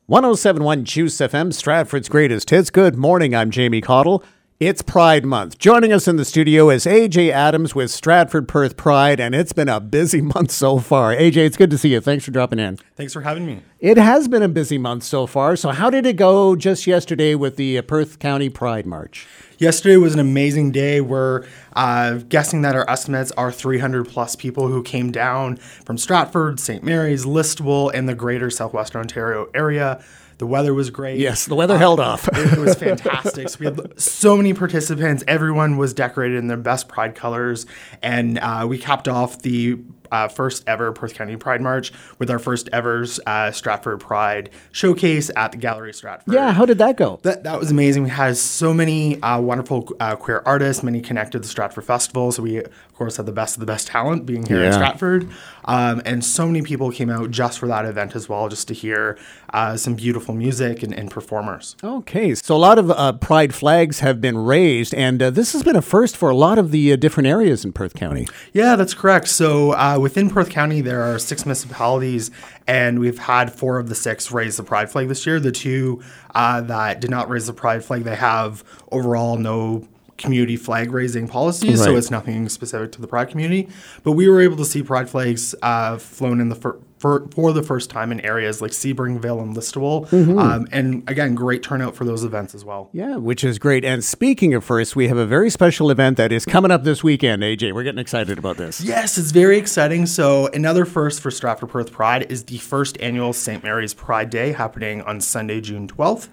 1071 Juice FM, Stratford's greatest hits. Good morning, I'm Jamie Cottle. It's Pride Month. Joining us in the studio is AJ Adams with Stratford Perth Pride, and it's been a busy month so far. AJ, it's good to see you. Thanks for dropping in. Thanks for having me. It has been a busy month so far. So how did it go just yesterday with the Perth County Pride March? Yesterday was an amazing day. We're guessing that our estimates are 300 plus people who came down from Stratford, St. Mary's, Listowel, and the greater Southwestern Ontario area. The weather was great. Yes, the weather held off. It was fantastic. So we had so many participants. Everyone was decorated in their best Pride colors. And we capped off the first ever Perth County Pride March with our first ever Stratford Pride showcase at the Gallery Stratford. Yeah, how did that go? That was amazing. We had so many wonderful queer artists, many connected to the Stratford Festival. So we, of course, had the best of the best talent being here in Stratford. And so many people came out just for that event as well, just to hear some beautiful music and performers. Okay, so a lot of Pride flags have been raised, and this has been a first for a lot of the different areas in Perth County. Yeah, that's correct. So within Perth County, there are 6 municipalities, and we've had 4 of the 6 raise the Pride flag this year. The 2 that did not raise the Pride flag, they have overall no community flag raising policies, so it's nothing specific to the Pride community. But we were able to see Pride flags flown in for the first time in areas like Sebringville and Listowel. And again, great turnout for those events as well. Yeah, which is great. And speaking of first, we have a very special event that is coming up this weekend, AJ. We're getting excited about this. Yes, it's very exciting. So another first for Stratford Perth Pride is the first annual St. Mary's Pride Day happening on Sunday, June 12th.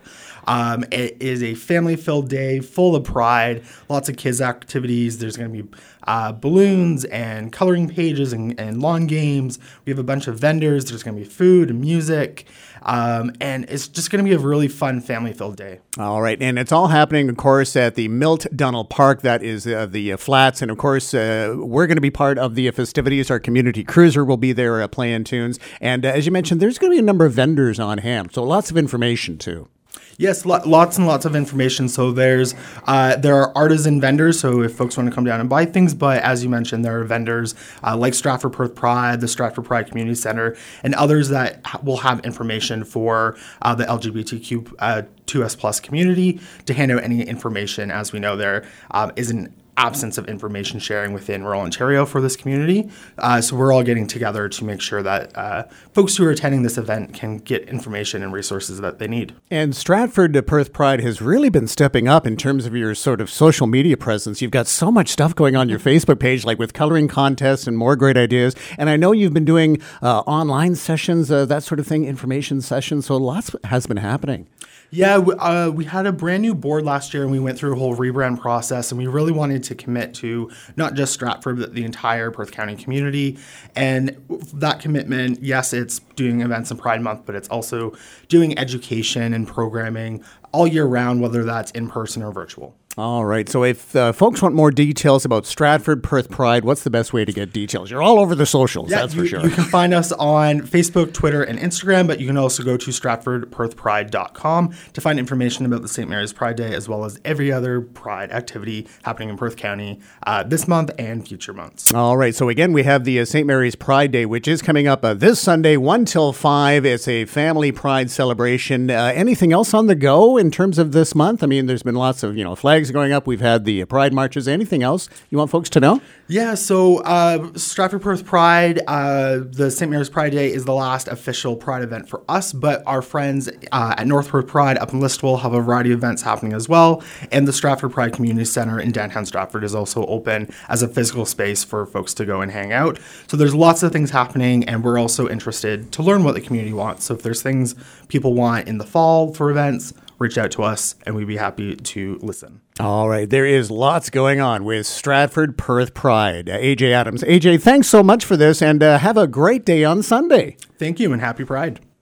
It is a family-filled day full of pride, lots of kids' activities. There's going to be balloons and coloring pages and lawn games. We have a bunch of vendors. There's going to be food and music. And it's just going to be a really fun family-filled day. All right. And it's all happening, of course, at the Milt Dunnell Park. That is the flats. And, of course, we're going to be part of the festivities. Our community cruiser will be there playing tunes. And as you mentioned, there's going to be a number of vendors on hand. So lots of information, too. Yes, lots and lots of information. So there are artisan vendors, so if folks want to come down and buy things, but as you mentioned, there are vendors like Stratford Perth Pride, the Stratford Pride Community Center, and others that will have information for the LGBTQ 2S plus community to hand out any information. As we know, there is an absence of information sharing within rural Ontario for this community. So we're all getting together to make sure that folks who are attending this event can get information and resources that they need. And Stratford Perth Pride has really been stepping up in terms of your sort of social media presence. You've got so much stuff going on your Facebook page, like with coloring contests and more great ideas. And I know you've been doing online sessions, that sort of thing, information sessions. So lots has been happening. Yeah, we had a brand new board last year, and we went through a whole rebrand process, and we really wanted to commit to not just Stratford, but the entire Perth County community. And that commitment, yes, it's doing events in Pride Month, but it's also doing education and programming all year round, whether that's in person or virtual. All right. So if folks want more details about Stratford Perth Pride, what's the best way to get details? You're all over the socials, that's for sure. You can find us on Facebook, Twitter, and Instagram, but you can also go to stratfordperthpride.com to find information about the St. Mary's Pride Day, as well as every other Pride activity happening in Perth County this month and future months. All right. So again, we have the St. Mary's Pride Day, which is coming up this Sunday, 1 till 5. It's a family pride celebration. Anything else on the go in terms of this month? I mean, there's been lots of, flags going up. We've had the Pride marches. Anything else you want folks to know? Yeah, so Stratford Perth Pride, the St. Mary's Pride Day is the last official Pride event for us, but our friends at North Perth Pride up in Listowel have a variety of events happening as well, and the Stratford Pride Community Center in downtown Stratford is also open as a physical space for folks to go and hang out. So there's lots of things happening, and we're also interested to learn what the community wants. So if there's things people want in the fall for events, reach out to us, and we'd be happy to listen. All right. There is lots going on with Stratford Perth Pride. AJ Adams. AJ, thanks so much for this, and have a great day on Sunday. Thank you, and happy Pride.